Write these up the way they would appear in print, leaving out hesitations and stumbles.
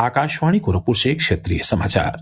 आकाशवाणी गोरखपुर से क्षेत्रीय समाचार।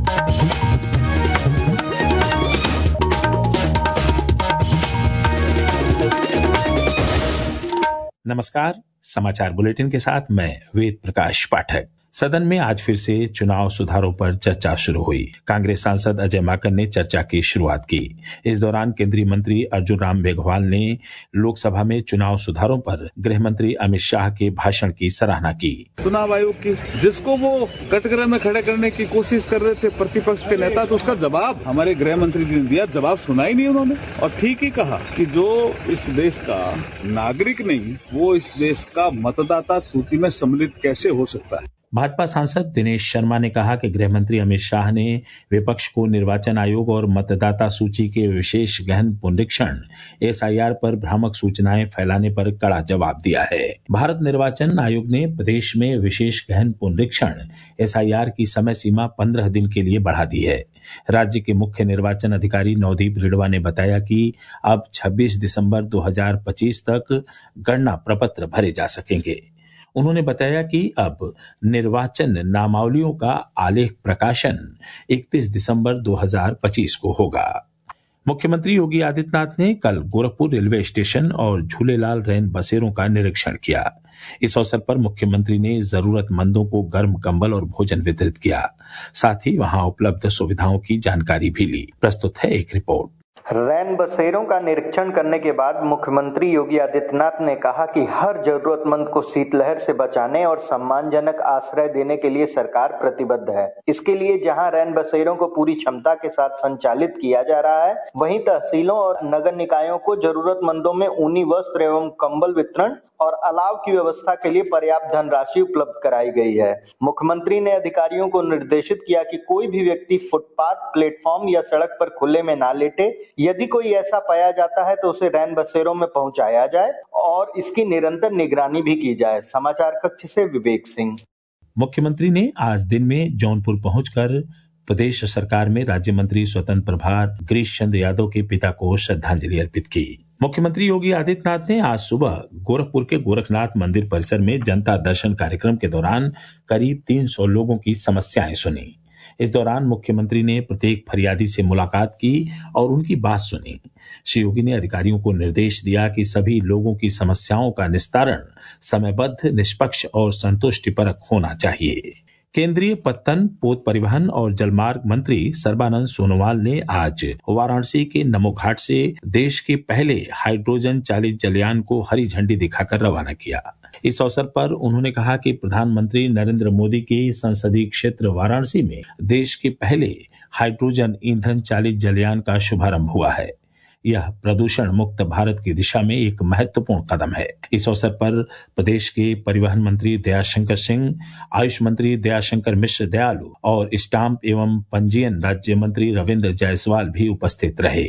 नमस्कार, समाचार बुलेटिन के साथ मैं वेद प्रकाश पाठक। सदन में आज फिर से चुनाव सुधारों पर चर्चा शुरू हुई। कांग्रेस सांसद अजय माकन ने चर्चा की शुरुआत की। इस दौरान केंद्रीय मंत्री अर्जुन राम मेघवाल ने लोकसभा में चुनाव सुधारों पर गृह मंत्री अमित शाह के भाषण की सराहना की। चुनाव आयोग की जिसको वो कटघरे में खड़े करने की कोशिश कर रहे थे प्रतिपक्ष के नेता, तो उसका जवाब हमारे गृह मंत्री जी ने दिया। जवाब सुना ही नहीं उन्होंने, और ठीक ही कहा कि जो इस देश का नागरिक नहीं, वो इस देश का मतदाता सूची में सम्मिलित कैसे हो सकता है। भाजपा सांसद दिनेश शर्मा ने कहा कि गृह मंत्री अमित शाह ने विपक्ष को निर्वाचन आयोग और मतदाता सूची के विशेष गहन पुनरीक्षण SIR पर भ्रामक सूचनाएं फैलाने पर कड़ा जवाब दिया है। भारत निर्वाचन आयोग ने प्रदेश में विशेष गहन पुनरीक्षण SIR की समय सीमा 15 दिन के लिए बढ़ा दी है। राज्य के मुख्य निर्वाचन अधिकारी नवदीप रिडवा ने बताया कि अब 26 दिसंबर 2025 तक गणना प्रपत्र भरे जा सकेंगे। उन्होंने बताया कि अब निर्वाचन नामावलियों का आलेख प्रकाशन 31 दिसंबर 2025 को होगा। मुख्यमंत्री योगी आदित्यनाथ ने कल गोरखपुर रेलवे स्टेशन और झूलेलाल रैन बसेरों का निरीक्षण किया। इस अवसर पर मुख्यमंत्री ने जरूरतमंदों को गर्म कंबल और भोजन वितरित किया। साथ ही वहां उपलब्ध सुविधाओं की जानकारी भी ली। प्रस्तुत है एक रिपोर्ट। रैन बसेरों का निरीक्षण करने के बाद मुख्यमंत्री योगी आदित्यनाथ ने कहा कि हर जरूरतमंद को शीतलहर से बचाने और सम्मानजनक आश्रय देने के लिए सरकार प्रतिबद्ध है। इसके लिए जहां रैन बसेरों को पूरी क्षमता के साथ संचालित किया जा रहा है, वहीं तहसीलों और नगर निकायों को जरूरतमंदों में ऊनी वस्त्र एवं कंबल वितरण और अलाव की व्यवस्था के लिए पर्याप्त धनराशि उपलब्ध कराई गई है। मुख्यमंत्री ने अधिकारियों को निर्देशित किया कि कोई भी व्यक्ति फुटपाथ, प्लेटफॉर्म या सड़क पर खुले में ना लेटे। यदि कोई ऐसा पाया जाता है तो उसे रैन बसेरों में पहुंचाया जाए और इसकी निरंतर निगरानी भी की जाए। समाचार कक्ष से विवेक सिंह। मुख्यमंत्री ने आज दिन में जौनपुर पहुंचकर प्रदेश सरकार में राज्य मंत्री स्वतंत्र प्रभार गिरीश चंद्र यादव के पिता को श्रद्धांजलि अर्पित की। मुख्यमंत्री योगी आदित्यनाथ ने आज सुबह गोरखपुर के गोरखनाथ मंदिर परिसर में जनता दर्शन कार्यक्रम के दौरान करीब 300 लोगों की समस्याएं सुनी। इस दौरान मुख्यमंत्री ने प्रत्येक फरियादी से मुलाकात की और उनकी बात सुनी। श्री योगी ने अधिकारियों को निर्देश दिया कि सभी लोगों की समस्याओं का निस्तारण समयबद्ध, निष्पक्ष और संतुष्टिपरक होना चाहिए। केंद्रीय पत्तन, पोत परिवहन और जलमार्ग मंत्री सर्बानंद सोनोवाल ने आज वाराणसी के नमो घाट से देश के पहले हाइड्रोजन चालित जलयान को हरी झंडी दिखाकर रवाना किया। इस अवसर पर उन्होंने कहा कि प्रधानमंत्री नरेंद्र मोदी के संसदीय क्षेत्र वाराणसी में देश के पहले हाइड्रोजन ईंधन चालित जलयान का शुभारंभ हुआ है। यह प्रदूषण मुक्त भारत की दिशा में एक महत्वपूर्ण कदम है। इस अवसर पर प्रदेश के परिवहन मंत्री दयाशंकर सिंह, आयुष मंत्री दयाशंकर मिश्र दयालु और स्टाम्प एवं पंजीयन राज्य मंत्री रविंद्र जायसवाल भी उपस्थित रहे।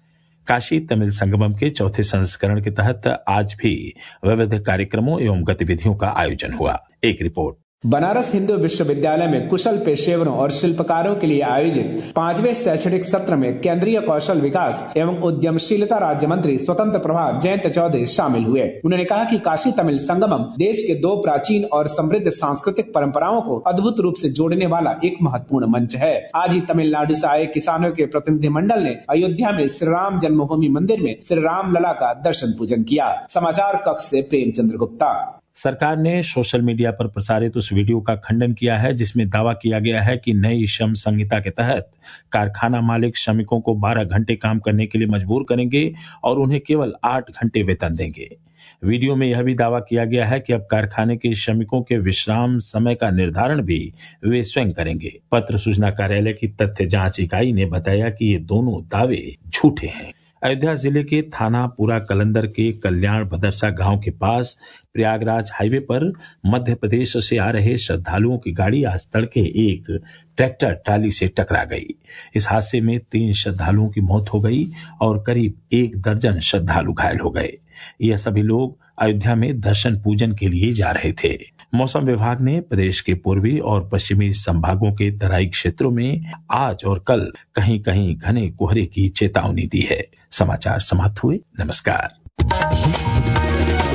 काशी तमिल संगमम के चौथे संस्करण के तहत आज भी विविध कार्यक्रमों एवं गतिविधियों का आयोजन हुआ। एक रिपोर्ट। बनारस हिंदू विश्वविद्यालय में कुशल पेशेवरों और शिल्पकारों के लिए आयोजित 5वें शैक्षणिक सत्र में केंद्रीय कौशल विकास एवं उद्यमशीलता राज्य मंत्री स्वतंत्र प्रभार जयंत चौधरी शामिल हुए। उन्होंने कहा कि काशी तमिल संगमम देश के 2 प्राचीन और समृद्ध सांस्कृतिक परंपराओं को अद्भुत रूप से जोड़ने वाला एक महत्वपूर्ण मंच है। आज ही तमिलनाडु से आए किसानों के प्रतिनिधि मंडल ने अयोध्या में श्री राम जन्मभूमि मंदिर में श्री राम लला का दर्शन पूजन किया। समाचार कक्ष से प्रेमचंद्र गुप्ता। सरकार ने सोशल मीडिया पर प्रसारित उस वीडियो का खंडन किया है जिसमें दावा किया गया है कि नई श्रम संहिता के तहत कारखाना मालिक श्रमिकों को 12 घंटे काम करने के लिए मजबूर करेंगे और उन्हें केवल 8 घंटे वेतन देंगे। वीडियो में यह भी दावा किया गया है कि अब कारखाने के श्रमिकों के विश्राम समय का निर्धारण भी वे स्वयं करेंगे। पत्र सूचना कार्यालय की तथ्य जांच इकाई ने बताया कि ये दोनों दावे झूठे हैं। अयोध्या जिले के थाना पूरा कलंदर के कल्याण बदरसा गांव के पास प्रयागराज हाईवे पर मध्य प्रदेश से आ रहे श्रद्धालुओं की गाड़ी आज तड़के एक ट्रैक्टर ट्राली से टकरा गई। इस हादसे में 3 श्रद्धालुओं की मौत हो गई और करीब 1 दर्जन श्रद्धालु घायल हो गए। यह सभी लोग अयोध्या में दर्शन पूजन के लिए जा रहे थे। मौसम विभाग ने प्रदेश के पूर्वी और पश्चिमी संभागों के तराई क्षेत्रों में आज और कल कहीं कहीं घने कोहरे की चेतावनी दी है। समाचार समाप्त हुए। नमस्कार।